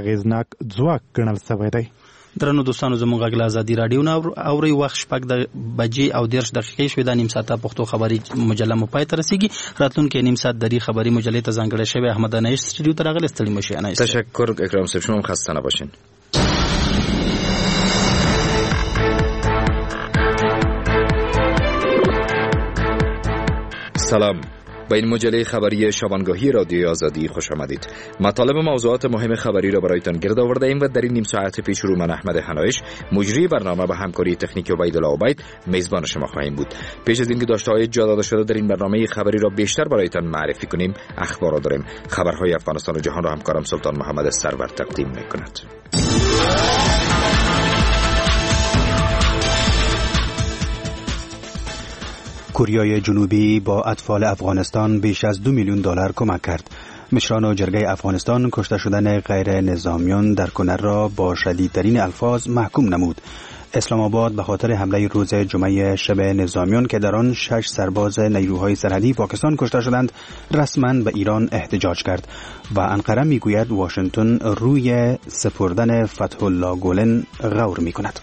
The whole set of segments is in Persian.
اغیزناک ځواک ګڼل شوی دی. درنو دوستانو زموږ غږ له ازادي راډیو نه اوري. وخت 6:30 شوې. دا نیم ساعته پښتو خبري مجله مو پای ته رسیږي. راتلونکي نیم ساعت دری خبري مجلې ته ځانګړی شوی. احمد انیس استودیو ته راغلی. ستړي مشئ انیس. تشکر اکرام صاحب، شما خسته نباشین. سلام، به این مجله خبری شبانگاهی رادیوی آزادی خوش آمدید. مطالب و موضوعات مهم خبری را برایتان گرد آورده ایم و در این نیم ساعت پیش رو من احمد حنایش مجری برنامه و همکاری تکنیکی عبیدالله عبید میزبان شما خواهیم بود. پیش از اینکه داشته‌های جا داده شده در این برنامه خبری را بیشتر برایتان معرفی کنیم، اخبار را داریم. خبرهای افغانستان و جهان را همکارم سلطان محمد سرور تقدیم می‌کند. کره جنوبی با اطفال افغانستان بیش از $2 میلیون کمک کرد. مشران جرگه افغانستان کشته شدن غیر نظامیان در کنر را با شدیدترین الفاظ محکوم نمود. اسلام آباد به خاطر حمله روز جمعه شب نظامیان که در آن 6 سرباز نیروهای سرحدی پاکستان کشته شدند رسما به ایران احتجاج کرد و انقره میگوید واشنگتن روی سپردن فتح الله گولن غور میکند.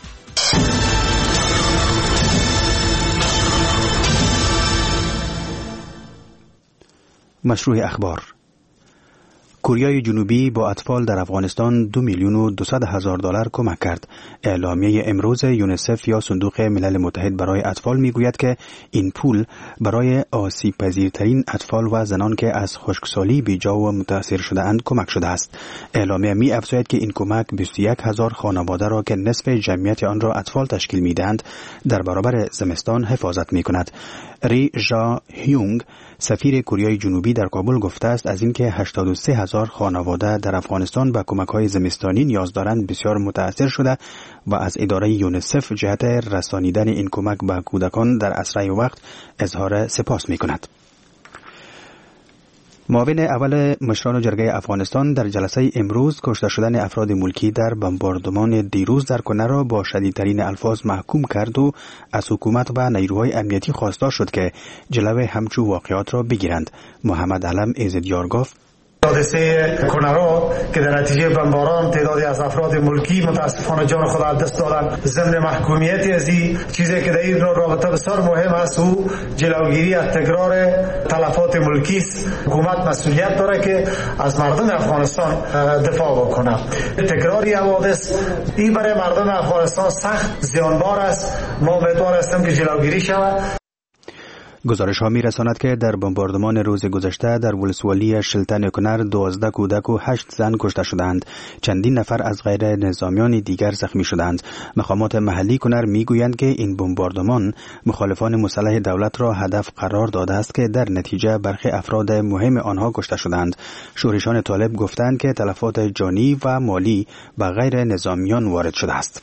مشروع اخبار. کره جنوبی با اطفال در افغانستان $2,200,000 کمک کرد. اعلامیه امروز یونیسف یا صندوق ملل متحد برای اطفال میگوید که این پول برای آسیب پذیرترین اطفال و زنان که از خشکسالی بیجا و متاثر شده اند کمک شده است. اعلامیه می افزاید که این کمک 21,000 خانواده را که نصف جمعیت آن را اطفال تشکیل میدهند در برابر زمستان حفاظت می کند. ری ژا هیونگ سفیر کره جنوبی در کابل گفته است از اینکه 83,000 خانواده در افغانستان به کمک‌های زمستانی نیاز دارند بسیار متاثر شده و از اداره یونیسف جهت رسانیدن این کمک به کودکان در اسرع وقت اظهار سپاس می‌کند. معاون اول مشران جرگه افغانستان در جلسه امروز کشته شدن افراد ملکی در بمباردمان دیروز در کنر را با شدیدترین الفاظ محکوم کرد و از حکومت و نیروهای امنیتی خواستار شد که جلوی همچون واقعات را بگیرند. محمد علم ایزدیار گفت حادثه کنرا که در نتیجه بمباران تعدادی از افراد ملکی متاسفانه جان خود از دست دادند ضمن محکومیت از این چیزی که در این رابطه بسیار مهم است و جلوگیری از تکرار تلفات ملکی است. حکومت مسئولیت داره که از مردم افغانستان دفاع بکنه. تکراری حوادث این برای مردم افغانستان سخت زیانبار است. ما امیدوار هستیم که جلوگیری شود. گزارش ها می رساند که در بمباردمان روز گذشته در ولسوالی شلتن کنر 12 کودک و 8 زن کشته شدند. چندین نفر از غیر نظامیان دیگر زخمی شدند. مقامات محلی کنر می گویند که این بمباردمان مخالفان مسلح دولت را هدف قرار داده است که در نتیجه برخی افراد مهم آنها کشته شدند. شورشان طالب گفتند که تلفات جانی و مالی به غیر نظامیان وارد شده است.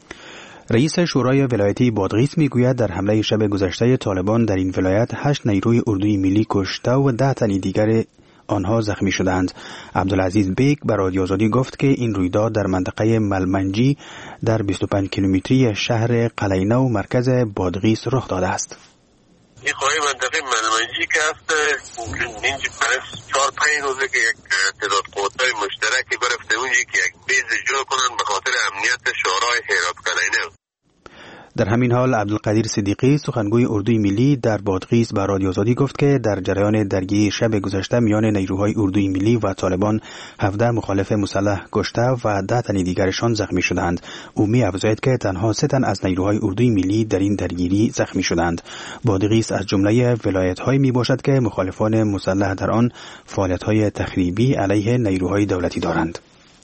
رئیس شورای ولایتی بادغیس میگوید در حمله شب گذشته طالبان در این ولایت 8 نیروی اردوی ملی کشته و 10 تن دیگر آنها زخمی شدند. عبدالعزیز بیگ به رادیو آزادی گفت که این رویداد در منطقه ملمنجی در 25 کیلومتری شهر قلینو مرکز بادغیس رخ داده است. این خواهی منطقه ملمنجی که است اینجا پس 4-5 روزه که یک تعداد قوت‌های مشترکی برفته اونجا که یک بیز جا کنن به خاطر امنیت شورای هرات قلینو. در همین حال عبدالقدیر صدیقی سخنگوی اردوی ملی در بادغیس به رادیو آزادی گفت که در جریان درگیری شب گذشته میان نیروهای اردوی ملی و طالبان 17 مخالف مسلح کشته و 10 تن دیگرشان زخمی شدند. او می افزاید که تنها 3 تن از نیروهای اردوی ملی در این درگیری زخمی شدند. بادغیس از جمله ولایت‌هایی می باشد که مخالفان مسلح در آن فعالیت‌های تخریبی علیه نیروهای دولتی دارند.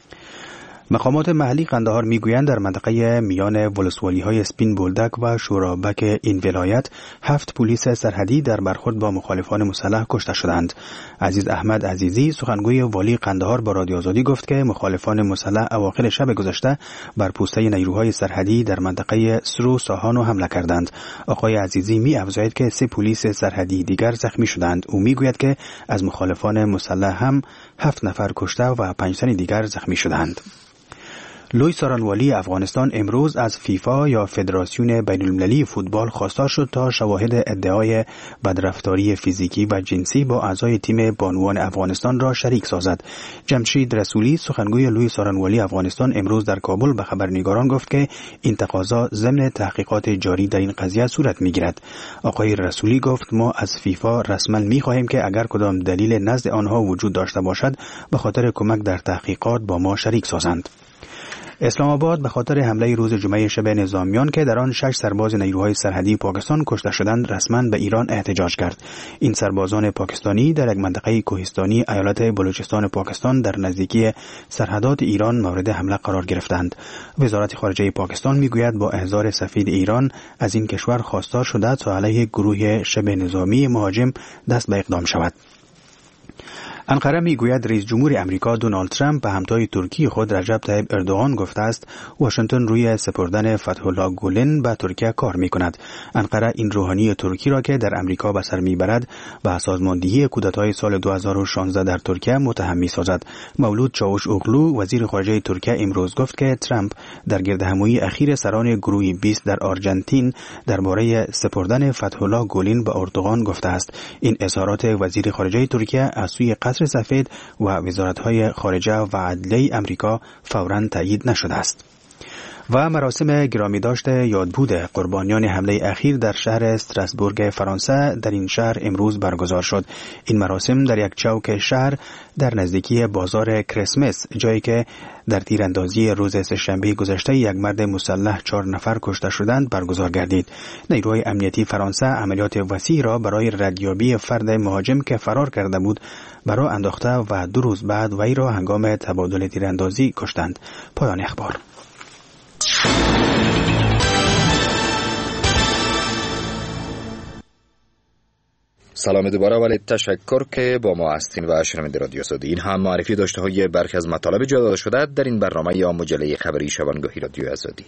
مقامات محلی قندهار میگویند در منطقه میان ولسوالی‌های سپین بولدک و شورابک این ولایت 7 پلیس سرحدی در برخورد با مخالفان مسلح کشته شدند. عزیز احمد عزیزی سخنگوی والی قندهار با رادیو آزادی گفت که مخالفان مسلح اواخر شب گذشته بر پوسته نیروهای سرحدی در منطقه سرو ساهانو حمله کردند. آقای عزیزی می افزاید که 3 پلیس سرحدی دیگر زخمی شدند. او میگوید که از مخالفان مسلح هم 7 نفر کشته و 5 تن دیگر زخمی شدند. لوی سارانوالی افغانستان امروز از فیفا یا فدراسیون بین‌المللی فوتبال خواستار شد تا شواهد ادعای بدرفتاری فیزیکی و جنسی با اعضای تیم بانوان افغانستان را شریک سازد. جمشید رسولی سخنگوی لوی سارانوالی افغانستان امروز در کابل به خبرنگاران گفت که این تقاضا ضمن تحقیقات جاری در این قضیه صورت می‌گیرد. آقای رسولی گفت ما از فیفا رسما می‌خواهیم که اگر کدام دلیل نزد آنها وجود داشته باشد به خاطر کمک در تحقیقات با ما شریک سازند. اسلام آباد به خاطر حمله روز جمعه شب نظامیان که در آن 6 سرباز نیروهای سرحدی پاکستان کشته شدند رسما به ایران احتجاج کرد. این سربازان پاکستانی در یک منطقه کوهستانی ایالت بلوچستان پاکستان در نزدیکی سرحدات ایران مورد حمله قرار گرفتند. وزارت خارجه پاکستان میگوید با احضار سفیر ایران از این کشور خواستار شده تا علیه گروه شب نظامی مهاجم دست به اقدام شود. انقره میگوید رئیس جمهور امریکا دونالد ترامپ به همتای ترکی خود رجب طیب اردوغان گفته است واشنگتن روی سپردن فتح الله گولن به ترکیه کار میکند. انقره این روحانی ترکی را که در امریکا به سر میبرد به سازماندهی کودتای سال 2016 در ترکیه متهم میسازد. مولود چاوش اوغلو وزیر خارجه ترکیه امروز گفت که ترامپ در گردهمایی اخیر سران گروه 20 در آرژانتین درباره سپردن فتح الله گولن به اردوغان گفته است. این اظهارات وزیر خارجه ترکیه از سوی قصر سفید و وزارت‌های خارجه و عدلیه امریکا فوراً تایید نشده است. و مراسم گرامیداشت یادبود قربانیان حمله اخیر در شهر استراسبورگ فرانسه در این شهر امروز برگزار شد. این مراسم در یک چوک شهر در نزدیکی بازار کریسمس، جایی که در تیراندازی روز سه‌شنبه گذشته یک مرد مسلح 4 نفر کشته شدند برگزار گردید. نیروهای امنیتی فرانسه عملیات وسیع را برای ردیابی فرد مهاجم که فرار کرده بود برای انداخته و 2 روز بعد وی را هنگام تبادل تیراندازی کشتند. پایان اخبار. سلام دوباره ولی تشکر که با ما هستین و شنونده رادیو آزادی. این هم معرفی داشته های برخی از مطالب جا داده شده در این برنامه یا مجله خبری شبانگاهی رادیو آزادی.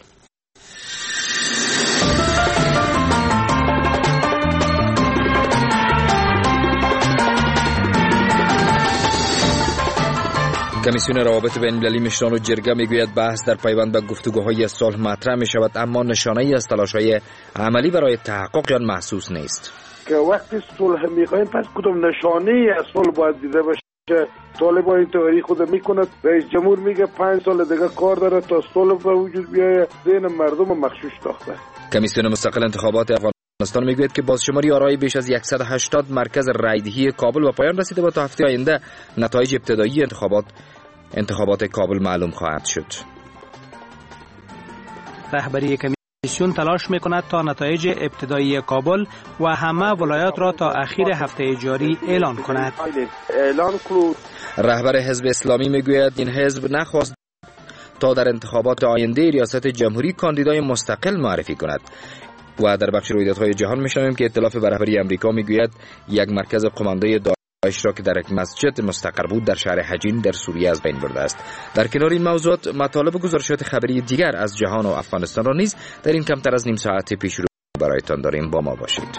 کمیسیون روابط بین‌المللی مشران و جرگه میگوید بحث در پیوند به گفتگوهای صلح مطرح می شود، اما نشانه‌ای از تلاش‌های عملی برای تحقق آن محسوس نیست. که وقتی صلح می‌خوایم پس کدام نشانه‌ای از صلح باید دیده بشه؟ طالبان این تئوری خود میکنه، رئیس جمهور میگه 5 سال دیگه کار داره تا صلح به وجود بیاید، ذهن مردم مغشوش ساخته. کمیسیون مستقل انتخابات افغانستان میگوید که بازشماری آرای بیش از 180 مرکز رایدهی کابل به پایان رسیده و تا هفته آینده نتایج ابتدایی انتخابات کابل معلوم خواهد شد. رهبری کمیسیون تلاش میکند تا نتایج ابتدایی کابل و همه ولایات را تا اخیر هفته جاری اعلان کند. رهبر حزب اسلامی میگوید این حزب نخواست تا در انتخابات آینده ریاست جمهوری کاندیدای مستقل معرفی کند. و در بخش رویدادهای جهان میشنویم که ائتلاف به رهبری امریکا میگوید یک مرکز قمانده داعش را که در یک مسجد مستقر بود در شهر حجین در سوریه از بین برده است. در کنار این موضوعات مطالب و گزارشات خبری دیگر از جهان و افغانستان را نیز در این کمتر از نیم ساعت پیش رو برایتان داریم. با ما باشید.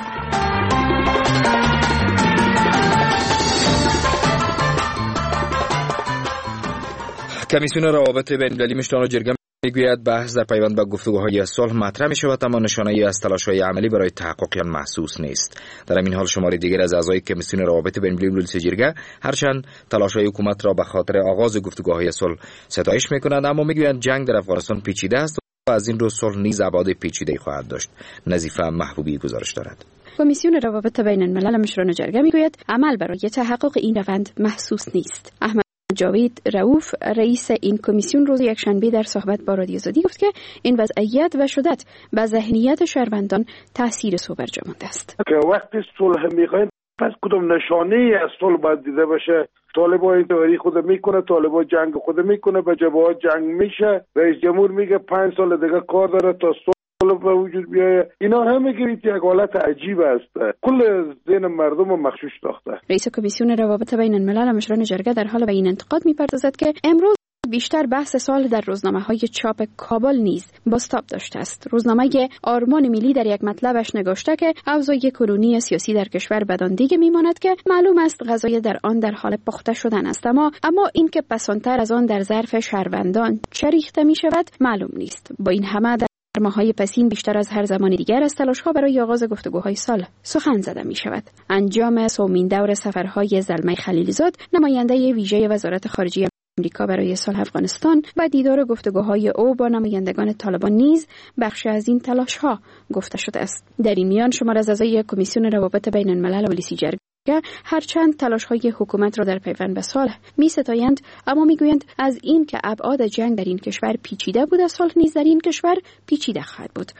کمیسیون روابط بین‌المللی مشران و جرگه میگوید بحث در پیوند به گفتگوهای صلح مطرح می شود، اما نشانه‌ای از تلاش‌های عملی برای تحقق آن محسوس نیست. در همین حال شماری دیگر از اعضای کمیسیون روابط بین‌المللی مجلس جرگه هرچند تلاش‌های حکومت را به خاطر آغاز گفتگوهای صلح ستایش می‌کنند، اما میگویند جنگ در افغانستان پیچیده است و از این رو صلح نیز ابعاد پیچیده‌ای خواهد داشت. نظیفه محبوبی گزارش دارد. کمیسیون روابط بین الملل مشران جرگه میگوید عمل برای تحقق این روند محسوس نیست. احمد جاوید رؤوف رئیس این کمیسیون روز یکشنبه در صحبت با رادیو آزادی گفت که این وضعیت و شدت به ذهنیت شهروندان تاثیر سو برجا مانده است. که وقتی صلح میخوایم پس کدام نشانه‌ای از صلح باید دیده بشه؟ طالبان این تئوری خود میکنه، طالبان جنگ خود میکنه، به جبهات جنگ میشه، رئیس جمهور میگه 5 سال دیگه کار داره تا به وجود بیایه. اینا همه گیرید یک حالت عجیب است، کل ذهن مردم مغشوش ساخته. رئیس کمیسیون روابط بین الملل مشران جرگه در حال به این انتقاد میپردازد که امروز بیشتر بحث سال در روزنامه‌های چاپ کابل نیز بازتاب داشته است. روزنامه آرمان ملی در یک مطلبش نگاشته که اوضاع کنونی سیاسی در کشور بدان دیگه میماند که معلوم است غذای در آن در حال پخته شدن است، اما اینکه پسانتر از آن در ظرف شهروندان چه ریخته می شود معلوم نیست. با این همه در ماه‌های پسین بیشتر از هر زمان دیگر از تلاش‌ها برای آغاز گفتگوهای صلح سخن زده می شود. انجام سومین دور سفرهای زلمه خلیلزاد، نماینده ویژه وزارت خارجه امریکا برای صلح افغانستان، و دیدار گفتگوهای او با نمایندگان طالبان نیز بخش از این تلاش‌ها گفته شده است. در این میان شمار از اعضای کمیسیون روابط بین الملل ولسی جرگه هرچند تلاش‌های حکومت را در پیوند به صلح می‌ستایند، اما می‌گویند از این که ابعاد جنگ در این کشور پیچیده بود، صلح نیز در این کشور پیچیده خواهد بود.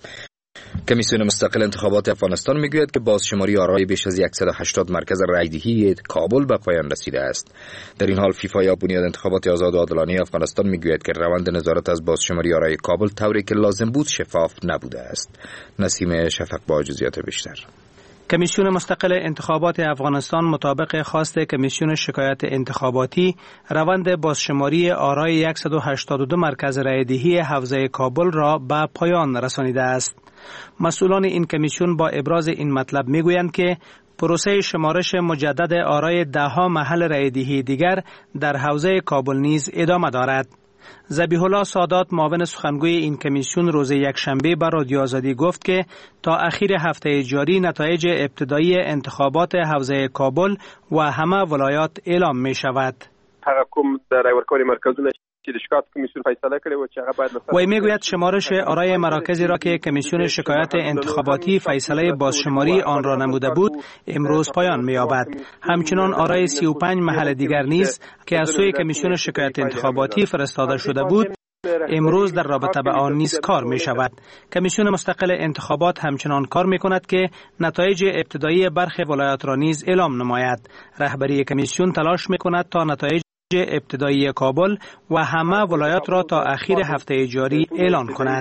کمیسیون مستقل انتخابات افغانستان میگوید که بازشماری آرای بیش از 180 مرکز رایدهی کابل به پایان رسیده است. در این حال فیفا یا بنیاد انتخابات آزاد و عادلانه افغانستان میگوید که روند نظارت از بازشماری آرای کابل طوری که لازم بود شفاف نبوده است. نسیم شفق با جزئیات بیشتر. کمیسیون مستقل انتخابات افغانستان مطابق خواست کمیسیون شکایت انتخاباتی روند بازشماری آرای 182 مرکز رایدهی حوزه کابل را به پایان رسانیده است. مسئولان این کمیسیون با ابراز این مطلب میگویند که پروسه شمارش مجدد آرای ده‌ها محل رایدهی دیگر در حوزه کابل نیز ادامه دارد. ذبیح الله سادات معاون سخنگوی این کمیسیون روز یکشنبه به رادیو آزادی گفت که تا اخیر هفته جاری نتایج ابتدایی انتخابات حوزه کابل و همه ولایات اعلام می شود. تحکم در ورکوی مرکزونه چې د شکایت کمیسیون فیصله کړې و چې هغه باید وی میگوید شمارش آرای مراکزی را که کمیسیون شکایت انتخاباتی فیصله بازشماری آن را نموده بود امروز پایان می‌یابد. همچنان آرای 35 محل دیگر نیز که از سوی کمیسیون شکایت انتخاباتی فرستاده شده بود امروز در رابطه به آن نیز کار می شود. کمیسیون مستقل انتخابات همچنان کار می کند که نتایج ابتدایی برخی ولایات را نیز اعلام نماید. رهبری کمیسیون تلاش می کند تا نتایج ابتدایی کابل و همه ولایات را تا اخیر هفته جاری اعلان کند.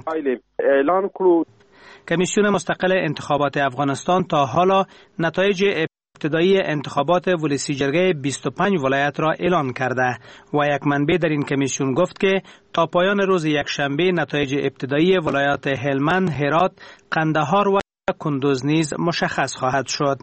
کمیسیون مستقل انتخابات افغانستان تا حالا نتایج ابتدایی انتخابات ولسی جرگه 25 ولایت را اعلان کرده و یک منبع در این کمیسیون گفت که تا پایان روز یکشنبه نتایج ابتدایی ولایات هلمند، هرات، قندهار و کندوز نیز مشخص خواهد شد.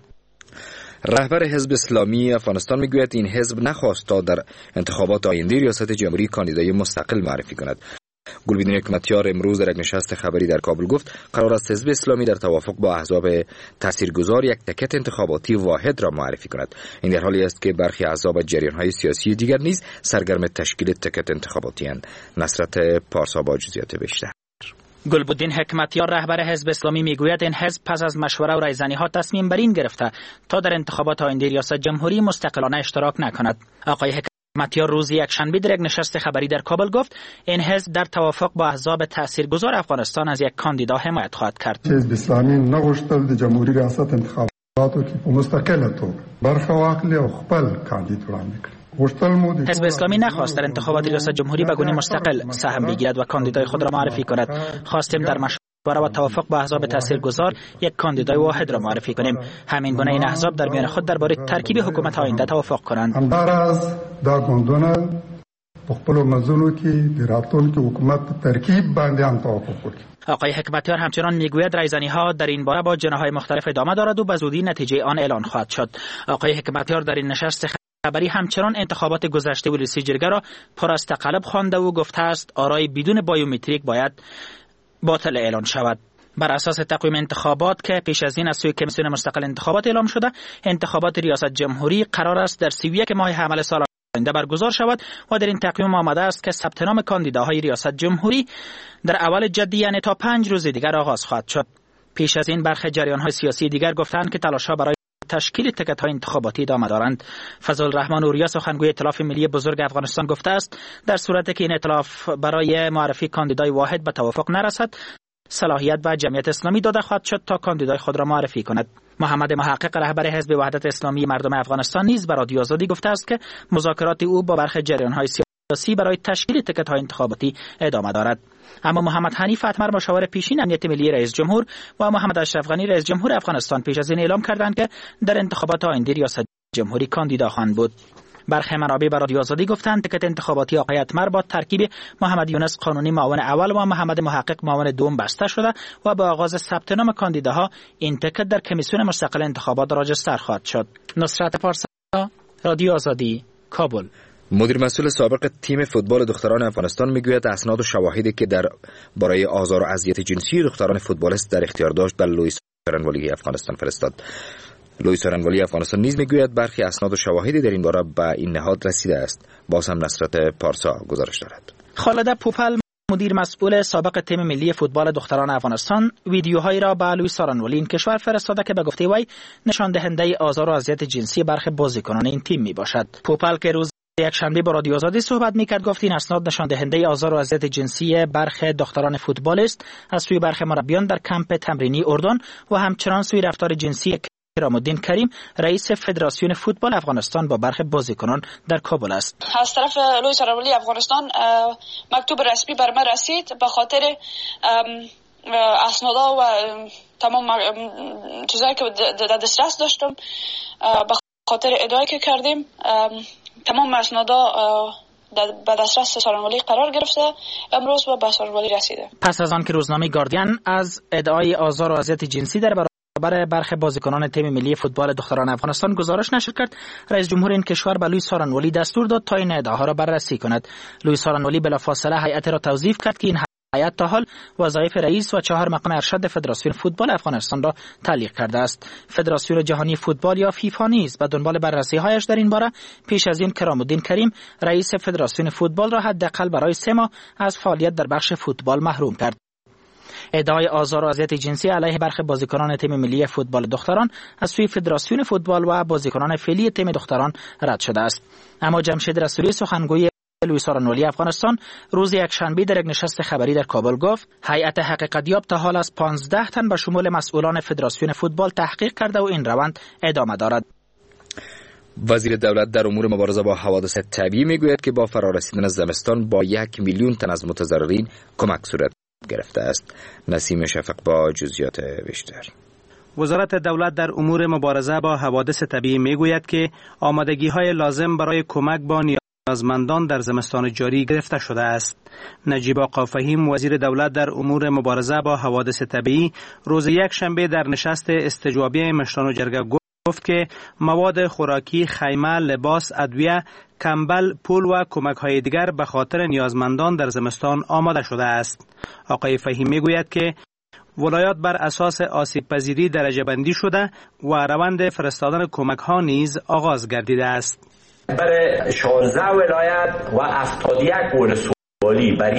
رهبر حزب اسلامی افغانستان میگوید این حزب نخواست تا در انتخابات آینده ریاست جمهوری کاندیدای مستقل معرفی کند. گلبدین حکمتیار امروز در یک نشست خبری در کابل گفت قرار است حزب اسلامی در توافق با احزاب تاثیرگذار یک تکت انتخاباتی واحد را معرفی کند. این در حالی است که برخی احزاب جریان‌های سیاسی دیگر نیز سرگرم تشکیل تکت انتخاباتی اند. نصرت پارسا با جزئیات بیشتر. گلبدین حکمتیار رهبر حزب اسلامی میگوید این حزب پس از مشوره و رایزنی‌ها تصمیم بر این گرفته تا در انتخابات آینده ریاست جمهوری مستقلانه اشتراک نکند. آقای حکمتیار روز یکشنبه در یک نشست خبری در کابل گفت این حزب در توافق با احزاب تاثیرگذار افغانستان از یک کاندیدا حمایت خواهد کرد. حزب اسلامی نغوښتل د جمهوری ریاست انتخاباتو کې په مستقله توګه برخه واخلي او خپل کاندید وړاندې کړي. حزب اسلامی نخواست در انتخابات ریاست جمهوری به گونه مستقل سهم بگیرد و کاندیدای خود را معرفی کند. خواستیم در مشوره و توافق با احزاب تاثیرگذار یک کاندیدای واحد را معرفی کنیم. همین گونه این احزاب در میان خود درباره ترکیب حکومت آینده توافق کنند. همداراز دا ګوندونه په خپلو منځونو کې د راتلونکي حکومت ترکیب باندې هم توافق وکړي. آقای حکمتیار همچنان میگوید رایزنی‌ها در این باره با جناح‌های مختلف ادامه دارد و به زودی نتیجه آن اعلان خواهد شد. آقای حکمتیار در این نشست خبری همچنان انتخابات گذشته ولسی جرگه را پر از تقلب خوانده و گفته است آرای بدون بایومتریک باید باطل اعلان شود. بر اساس تقویم انتخابات که پیش از این از سوی کمیسیون مستقل انتخابات اعلام شده، انتخابات ریاست جمهوری قرار است در 31 ماه حمل سال آینده برگزار شود و در این تقویم آمده است که ثبت نام کاندیداهای ریاست جمهوری در اول جدی یعنی تا 5 روز دیگر آغاز خواهد شد. پیش از این برخی جریان‌های سیاسی دیگر گفتند که تلاش‌ها برای تشکیل تکت‌های انتخاباتی ادامه دارند. فضل الرحمن اوریا سخنگوی ائتلاف ملی بزرگ افغانستان گفته است در صورتی که این ائتلاف برای معرفی کاندیدای واحد به توافق نرسد، صلاحیت و جمعیت اسلامی داده خواهد شد تا کاندیدای خود را معرفی کند. محمد محقق رهبر حزب وحدت اسلامی مردم افغانستان نیز به رادیو آزادی گفته است که مذاکرات او با برخی جریان‌های سیاسی برای تشکیل تکت‌های انتخاباتی ادامه دارد. اما محمد حنیف اتمر مشاور پیشین امنیت ملی رئیس جمهور و محمد اشرف غنی رئیس جمهور افغانستان پیش از این اعلام کردند که در انتخابات آینده ریاست جمهوری کاندیدا خواهند بود. برخی منابع به رادیو آزادی گفتند تیکت انتخاباتی آقای اتمر با ترکیب محمد یونس قانونی معاون اول و محمد محقق معاون دوم بسته شده و با آغاز ثبت نام کاندیداها این تیکت در کمیسیون مستقل انتخابات راجستر خواهد شد. نصرت پارسا، رادیو آزادی، کابل. مدیر مسئول سابق تیم فوتبال دختران افغانستان میگوید اسناد و شواهدی که برای آزار و اذیت جنسی دختران فوتبالیست در اختیار داشت به لوئیس سارنوالی افغانستان فرستاد. لوئیس سارنوالی افغانستان نیز میگوید برخی اسناد و شواهدی در این باره به این نهاد رسیده است. باز هم نصرت پارسا گزارش دارد. خالده پوپل، مدیر مسئول سابق تیم ملی فوتبال دختران افغانستان، ویدیوهایی را به لوئیس سارنوالی این کشور فرستاده که به گفته وی نشان دهنده آزار و اذیت جنسی برخی بازیکنان این تیم میباشد. پوپل که روز یک شنبه با رادیو آزادی صحبت میکرد گفت این اسناد نشان دهنده آزار و اذیت جنسی برخی دختران فوتبالیست از سوی برخی مربیان در کمپ تمرینی اردن و همچنان سوی رفتار جنسی کرام الدین کریم رئیس فدراسیون فوتبال افغانستان با برخی بازیکنان در کابل است. از طرف لوئیس سارنوالی افغانستان مکتوب رسمی بر من رسید به خاطر اسنادا و تمام چیزایی که در دسترس داشتم، به خاطر ادعایی که کردیم تمام اسنادا به دسترس سارنوالی قرار گرفته، امروز به سارنوالی رسیده. پس از آن که روزنامه گاردین از ادعای آزار و اذیت جنسی در برای برخی بازیکنان تیم ملی فوتبال دختران افغانستان گزارش نشر کرد، رئیس جمهور این کشور به لوئیس سارنوالی دستور داد تا این ادعاها را بررسی کند. لوئیس سارنوالی بلافاصله هیئت را توظیف کرد که این هیئت تا حال وظایف رئیس و 4 مقام ارشد فدراسیون فوتبال افغانستان را تعلیق کرده است. فدراسیون جهانی فوتبال یا فیفا نیز به دنبال بررسی‌هایش در این باره پیش از این کرام الدین کریم رئیس فدراسیون فوتبال را حداقل برای 3 ماه از فعالیت در بخش فوتبال محروم کرد. ادعای آزار و اذیت جنسی علیه برخی بازیکنان تیم ملی فوتبال دختران از سوی فدراسیون فوتبال و بازیکنان فعلی تیم دختران رد شده است. اما جمشید رسولی سخنگوی لوئیس سارنوالی افغانستان روز یک شنبه در یک نشست خبری در کابل گفت هیئت حقیقتیاب تا حال از 15 تن به شمول مسئولان فدراسیون فوتبال تحقیق کرده و این روند ادامه دارد. وزیر دولت در امور مبارزه با حوادث طبیعی میگوید که با فرارسیدن زمستان با 1 میلیون تن از متضررین کمک صورت گرفته است. نسیم شفق با جزئیات بیشتر. وزارت دولت در امور مبارزه با حوادث طبیعی میگوید که آمادگی‌های لازم برای کمک با نیازمندان در زمستان جاری گرفته شده است. نجیب آقا فهیم وزیر دولت در امور مبارزه با حوادث طبیعی روز یک شنبه در نشست استجوابی مشران و جرگه گفت که مواد خوراکی، خیمه، لباس، ادویه، کمبل، پول و کمک‌های دیگر به خاطر نیازمندان در زمستان آماده شده است. آقای فهیم میگوید که ولایات بر اساس آسیب پذیری درجه بندی شده و روند فرستادن کمک‌ها نیز آغاز گردیده است. برای 16 ولایت و 71 ولسوالی بر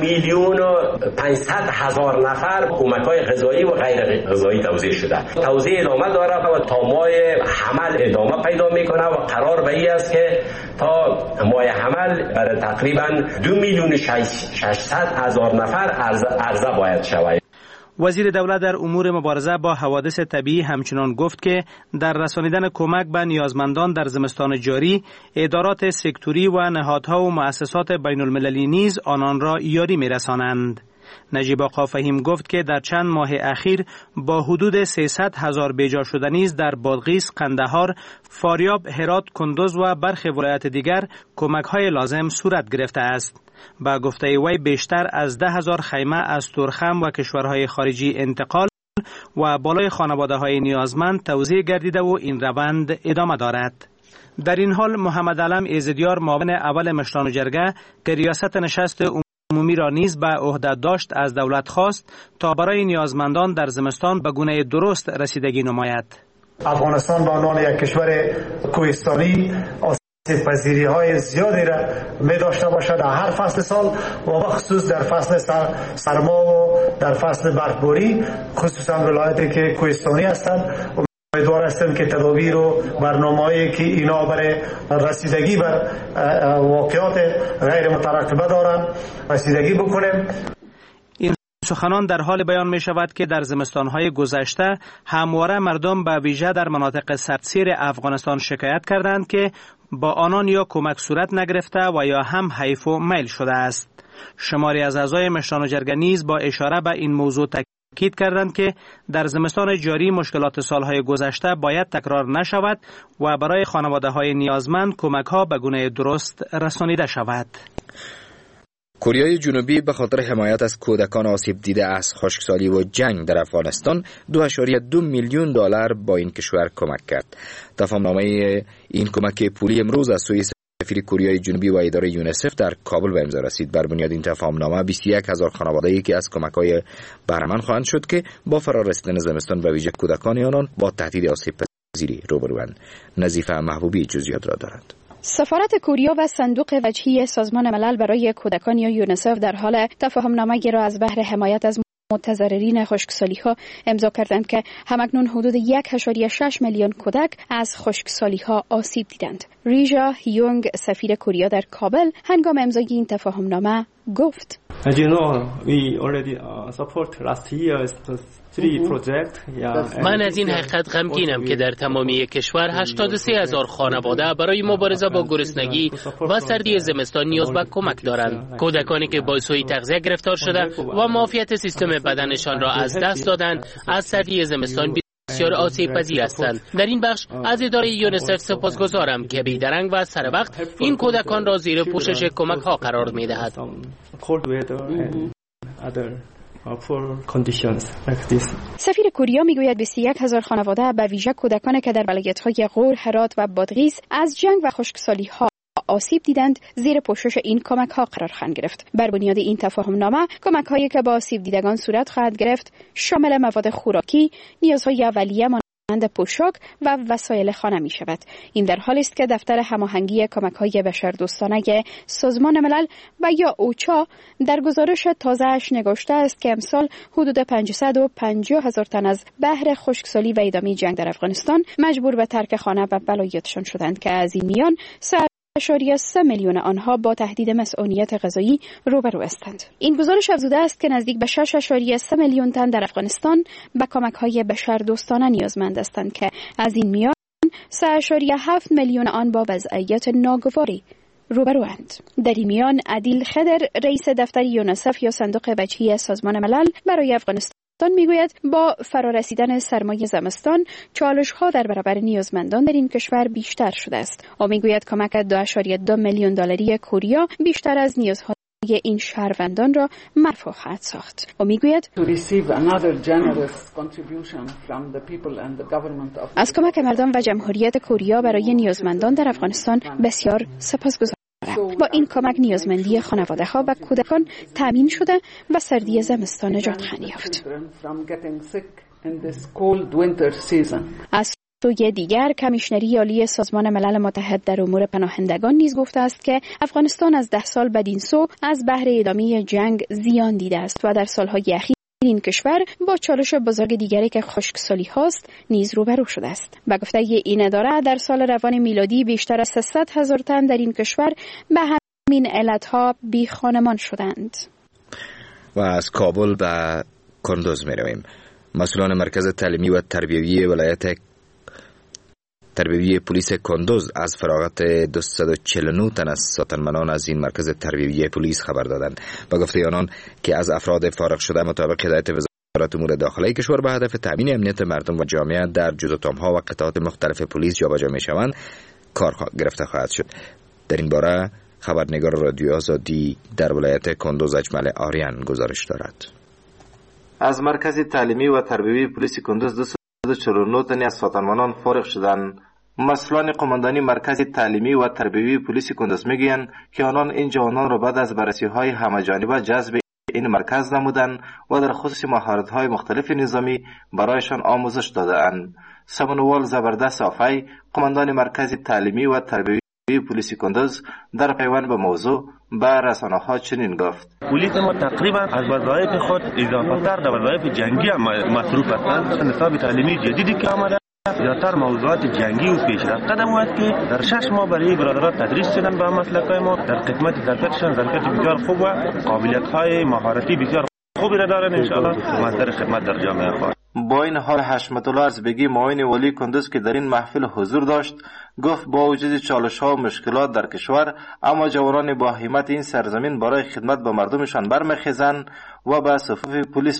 1,500,000 نفر کمک‌های غذایی و غیر غذایی توزیع شده. توزیع ادامه داره و تا ماه حمل ادامه پیدا میکنه و قرار به این است که تا ماه حمل برای تقریبا 2,600,000 نفر عرضه باید شود. وزیر دولت در امور مبارزه با حوادث طبیعی همچنان گفت که در رسانیدن کمک به نیازمندان در زمستان جاری ادارات سکتوری و نهادها و مؤسسات بین المللی نیز آنان را یاری می‌رسانند. نجیب آقا فهیم گفت که در چند ماه اخیر با حدود 300,000 بیجا شده نیز در بادغیس، قندهار، فاریاب، هرات، کندوز و برخی ولایات دیگر کمک‌های لازم صورت گرفته است. با گفته وی بیشتر از 10,000 خیمه از تورخم و کشورهای خارجی انتقال و بالای خانواده‌های نیازمند توزیع گردیده و این روند ادامه دارد. در این حال محمد علم ایزدیار معاون اول مشران و جرگه که ریاست نشست عمومی را نیز به عهده داشت از دولت خواست تا برای نیازمندان در زمستان به گونه درست رسیدگی نماید. افغانستان به عنوان یک کشور کوهستانی پذیری های زیادی را می داشته باشد در هر فصل سال و بخصوص در فصل سرما و در فصل برفباری، خصوصا ولایتی که کوهستانی هستند. امیدوار هستم که تدابیر و برنامه‌ای که اینا برای رسیدگی بر واقعات غیر مترقبه دارند رسیدگی بکنیم. این سخنان در حال بیان می شود که در زمستان‌های گذشته همواره مردم به ویژه در مناطق سردسیر افغانستان شکایت کردند که با آنان یا کمک صورت نگرفته و یا هم حیف و میل شده است. شماری از اعضای مشران و جرگه نیز با اشاره به این موضوع تاکید تاکید کردند که در زمستان جاری مشکلات سالهای گذشته باید تکرار نشود و برای خانواده‌های نیازمند کمک‌ها به گونه درست رسانیده شود. کره جنوبی به خاطر حمایت از کودکان آسیب دیده از خشکسالی و جنگ در افغانستان 2.2 میلیون دلار با این کشور کمک کرد. تفاهمنامه این کمک پولی امروز از سوی سفیر کره جنوبی و اداره یونیسف در کابل به امضا رسید. بر بنیاد این تفاهمنامه 21,000 خانواده‌ای که از کمک‌های بهره‌مند خواهند شد که با فرار رسیدن زمستان و ویژه کودکان آنان با تهدید آسیب پذیری روبروند. نظیفه محبوبی جزئیات را دارد. سفارت کوریا و صندوق وجهی سازمان ملل برای کودکان یا یونیسف در حال تفاهمنامه را از بهر حمایت از متضررین خشکسالی‌ها امضا کردند که همکنون حدود 1.6 میلیون کودک از خشکسالی‌ها آسیب دیدند. ریژا هیونگ سفیر کوریا در کابل هنگام امضای این تفاهمنامه گفت: من از این حقیقت غمگینم که در تمامی کشور 83,000 خانواده برای مبارزه با گرسنگی و سردی زمستان نیاز به کمک دارند. کودکانی که با سوء تغذیه گرفتار شده و معافیت سیستم بدنشان را از دست دادند از سردی زمستان بسیار آسیب پذیر هستند. در این بخش از اداره یونیسف سپاسگزارم که بیدرنگ و سر وقت این کودکان را زیر پوشش کمک ها قرار می دهد. سفیر کوریا میگوید 21,000 خانواده به ویژه کودکان که در ولایت‌های غور، هرات و بادغیس از جنگ و خشکسالی‌ها آسیب دیدند زیر پوشش این کمک ها قرار خواهند گرفت. بر بنیاد این تفاهمنامه کمک هایی که با آسیب دیدگان صورت خواهد گرفت شامل مواد خوراکی، نیازهای اولیه مانند پوشاک و وسایل خانه می شود. این در حالی است که دفتر هماهنگی کمک‌های بشردوستانه سازمان ملل و یا اوچا در گزارش تازه‌اش نگاشته است که امسال حدود 550,000 تن از بحر خشکسالی و ادامه جنگ در افغانستان مجبور به ترک خانه و ولایتشان شدند که از این میان 3.3 میلیون آنها با تهدید مسئولیت غذایی روبرو هستند. این گزارش افزوده است که نزدیک به 6.3 میلیون تن در افغانستان به کمک‌های بشردوستانه نیازمند هستند که از این میان 3.7 میلیون آن با وضعیت ناگواری روبروند. در این میان عدیل خضر رئیس دفتر یونیسف یا صندوق وجهی سازمان ملل برای افغانستان میگوید با فرارسیدن سرمای زمستان چالش‌ها در برابر نیازمندان در این کشور بیشتر شده است. او میگوید کمک 2.2 میلیون دلاری کوریا بیشتر از نیازهای این شهروندان را مرفوع خواهد ساخت. او میگوید از کمک مردم و جمهوریت کوریا برای نیازمندان در افغانستان بسیار سپاسگزارم. با این کمک نیازمندی خانواده‌ها و کودکان تامین شده و سردی زمستان نجات خواهد یافت. از سوی دیگر کمیشنری عالی سازمان ملل متحد در امور پناهندگان نیز گفته است که افغانستان از 10 سال بدین سو از بحر ادامه جنگ زیان دیده است و در سالهای اخیر این کشور با چالش بزرگ دیگری که خشکسالی هاست نیز روبرو شده است. به گفته این اداره در سال روان میلادی بیشتر از 300,000 تن در این کشور به همین علتها بی خانمان شدند. و از کابل به کندوز می رویم. مسئولان مرکز تعلیمی و تربیوی ولایت تربیوی پلیس کندوز از فراغت 249 تن از ساتنمنان از این مرکز تربیوی پلیس خبر دادند. به گفته آنان که از افراد فارغ شده مطابق هدایت وزارت امور داخلی کشور به هدف تامین امنیت مردم و جامعه در جزوتام‌ها و قطعات مختلف پلیس جابجا می‌شوند کار گرفته خواهد شد. در این باره خبرنگار رادیو آزادی در ولایت کندوز اجمل آریان گزارش دارد. از مرکز تعلیمی و تربیوی پلیس کندوز 249 تن از ساتنمنان فارغ شدند. مسئولان قماندانی مرکز تعلیمی و تربیوی پلیس کندوز میگویند که آنان این جوانان را بعد از بررسی‌های همه‌جانبه جذب این مرکز نمودند و در خصوص مهارت‌های مختلف نظامی برایشان آموزش داده‌اند. سمنوال زبردست آفای قماندان مرکز تعلیمی و تربیوی پلیس کندوز در پیوند به موضوع به رسانه‌ها چنین گفت: پلیس ما تقریبا از وظایف خود اضافه‌تر در وظایف جنگی مصروف هستند. نصاب تعلیمی جدیدی که آمده زیادتر موضوعات جنگی و پیشرفته است که در 6 ماه برای برادران تدریس شدن به مسلک‌های ما. در خدمت ظرفیتشان ظرفیت بسیار خوب و قابلیت‌های مهارتی بسیار خوبی را دارند. انشاءالله مصدر خدمت در جامعه خواهد. با این حال حشمت الله ازبگی معاون والی کندوز که در این محفل حضور داشت گفت با وجود چالش‌ها و مشکلات در کشور اما جوانان با همت این سرزمین برای خدمت به مردمشان برمیخیزند و به صفوف پلیس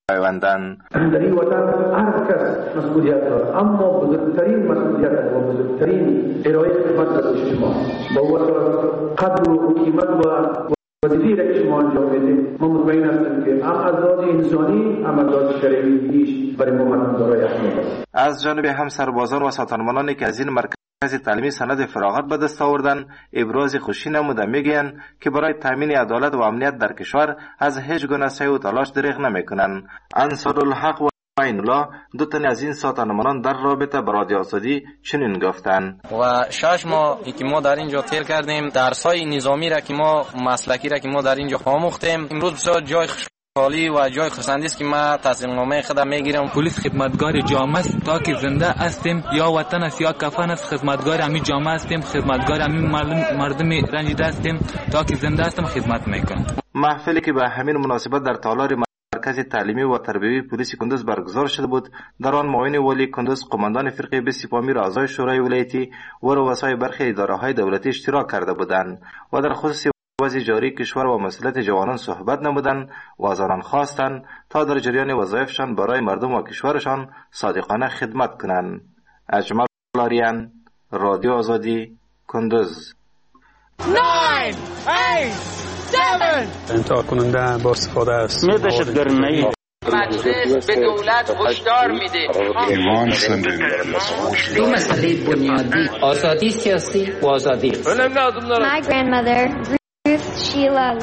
پیوندند. در این وطن هر کس مسئولیت دارد، اما بزرگترین مسئولیت و بزرگترین ارائه خدمت به شما با قدر و قیمت و وظیفه‌ای را که شما انجام میدید، ما مطمئن هستیم که هم از لحاظ انسانی هم از لحاظ شرعی هیچ برای ما مطمئن دارای اهمیت است. از جانب هم سربازان و ساتانمانانی که از این مرکز تعلیمی سند فراغت به دست آوردن ابراز خوشی نموده، میگویند که برای تامین عدالت و امنیت در کشور از هیچ گونه سعی و تلاش دریغ نمیکنند. انصارالحق و عین الله دو تن از این ساتانمانان در رابطه با رادیو آزادی چنین گفتند: و 6 ماه که ما در اینجا تیر کردیم، درس‌های نظامی را که ما مسلکی را که ما در اینجا آموختیم، امروز بسیار جای خوشحالی و جای خرسندی است که ما تحصیلنامه خودم میگیرم. پلیس خدمتگار جامعه است، تا که زنده هستیم یا وطن است یا کفن است، خدمتگار همین جامعه هستیم، خدمتگار همین مردم رنجیده هستیم، تا که زنده هستم خدمت میکنم. محفلی که به همین مناسبت در تالار مرکز تعلیمی و تربیوی پلیس کندوز برگزار شده بود، در آن معاون والی کندوز، قماندان فرقه 20 سپاهی اعضای شورای ولایتی و رؤسای برخی اداره‌های دولتی اشتراک کرده بودند و در خصوص وضع جاری کشور و مسئولیت جوانان صحبت نمودند و از آنان خواستند تا در جریان وظایفشان برای مردم و کشورشان صادقانه خدمت کنند. اجمل لاریان، رادیو آزادی، کندوز. 9 8 7 انتقال کننده با استفاده است. دهشتگرانه مجلس به دولت هشدار میده. ایمان زندگی دو مسئله بنیادی: آزادی سیاسی و آزادی. My grandmother Ruth Sheila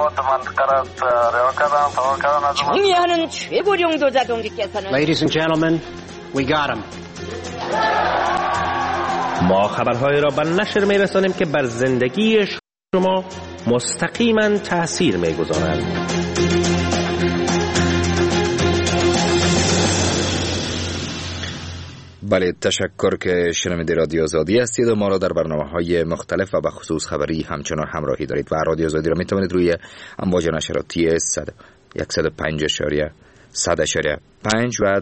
총리하는 최고령 도자동지께서는 Ladies and gentlemen, we got him. ما خبرهای را به نشر میرسانیم که بر زندگی شما مستقیما تأثیر میگذارند. بله، تشکر که شنونده رادیو آزادی هستید و ما را در برنامه‌های مختلف و به خصوص خبری همچنان همراهی دارید و رادیو آزادی را میتوانید روی امواج نشراتی 101.5 و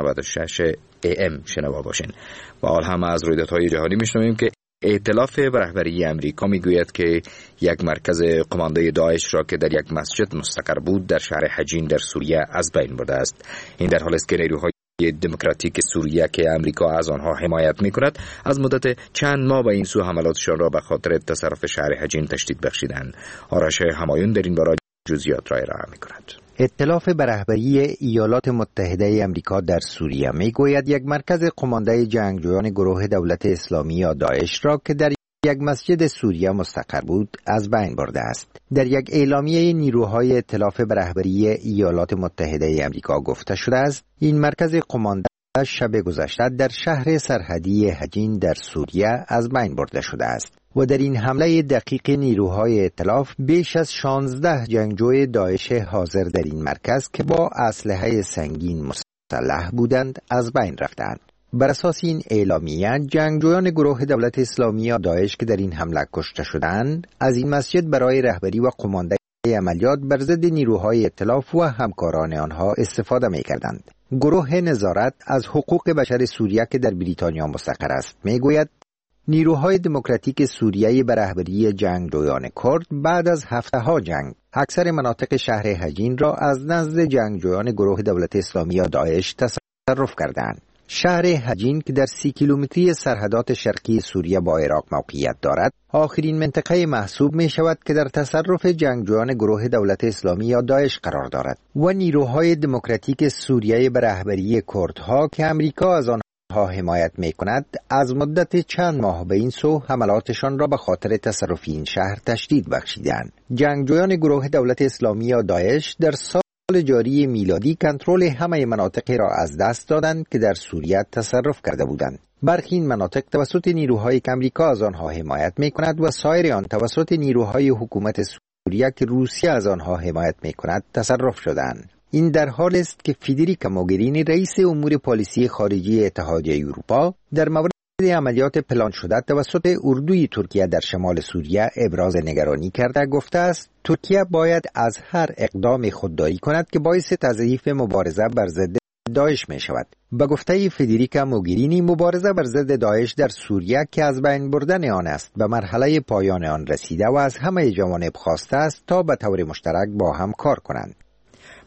1296 AM شنوا باشین. و حال هم از رویدادهای جهانی میشنویم که ائتلاف به رهبری امریکا میگوید که یک مرکز قماندای داعش را که در یک مسجد مستقر بود در شهر حجین در سوریه از بین برده است. این در حالی است که نیروهای دموکراتیک سوریه که امریکا از آنها حمایت می‌کند از مدت چند ماه به این سو حملاتشان را به خاطر تصرف شهر حجین تشدید بخشیدند. آرش همایون در این باره جزئیات را ارائه می‌کند. ائتلاف به رهبری ایالات متحده آمریکا در سوریه میگوید یک مرکز قماندای جنگجویان گروه دولت اسلامی یا داعش را که در یک مسجد سوریه مستقر بود از بین برده است. در یک اعلامیه نیروهای ائتلاف به رهبری ایالات متحده آمریکا گفته شده است این مرکز قماندای شب گذشته در شهر سرحدی حجین در سوریه از بین برده شده است و در این حمله دقیق نیروهای ائتلاف بیش از 16 جنگجوی داعش حاضر در این مرکز که با اسلحه سنگین مسلح بودند از بین رفتند. بر اساس این اعلامیه جنگجویان گروه دولت اسلامی یا داعش که در این حمله کشته شدند از این مسجد برای رهبری و قماندگی عملیات بر ضد نیروهای ائتلاف و همکاران آنها استفاده می‌کردند. گروه نظارت از حقوق بشر سوریه که در بریتانیا مستقر است میگوید نیروهای دموکراتیک سوریه به رهبری جنگجویان کرد بعد از هفته‌ها جنگ اکثر مناطق شهر حجین را از نزد جنگجویان گروه دولت اسلامی یا داعش تصرف کردند. شهر حجین که در 30 کیلومتری سرحدات شرقی سوریه با عراق موقعیت دارد، آخرین منطقه محسوب می شود که در تصرف جنگجویان گروه دولت اسلامی یا داعش قرار دارد و نیروهای دموکراتیک سوریه به رهبری کردها که امریکا از آنها حمایت می کند از مدت چند ماه به این سو حملاتشان را به خاطر تصرف این شهر تشدید بخشیدند. جنگجویان گروه دولت اسلامی یا داعش در سال جاری میلادی کنترل همه مناطقی را از دست دادند که در سوریه تصرف کرده بودند. برخی این مناطق توسط نیروهای که امریکا از آنها حمایت می‌کند و سایر آن توسط نیروهای حکومت سوریه که روسیه از آنها حمایت می‌کند تصرف شدند. این در حالی است که فدریکا موگرینی رئیس امور پالیسی خارجی اتحادیه اروپا در مورد عملیات پلان شده توسط اردوی ترکیه در شمال سوریه ابراز نگرانی کرده گفته است ترکیه باید از هر اقدام خودداری کند که باعث تضعیف مبارزه بر ضد داعش می شود. به گفته فدریکا موگرینی مبارزه بر ضد داعش در سوریه که از بین بردن آن است به مرحله پایان آن رسیده و از همه جوانب خواسته است تا به طور مشترک با هم کار کنند.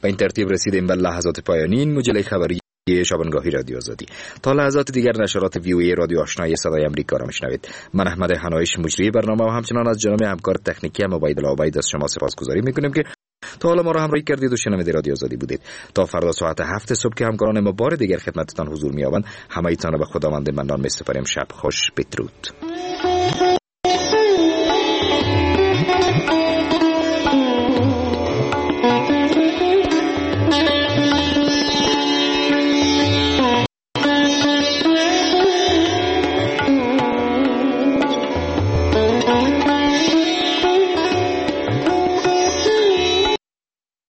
و این ترتیب رسیدیم به لحظات پایانی این مجله خبری شبانگاهی رادیو آزادی. تا لحظات دیگر نشرات وی رادیو آشنای صدای امریکا را میشنوید. من احمد حنایش مجری برنامه و همچنان از جناب همکار تکنیکی عبیدالله عبید از شما سپاسگزاری میکنیم که تا حالا ما را همراهی کردید و شنونده رادیو آزادی بودید. تا فردا ساعت 7 صبح که همکاران ما بار دیگر خدمتتان حضور می‌یابند، همه‌تان را به خداوند منان می‌سپاریم. شب خوش، بدرود.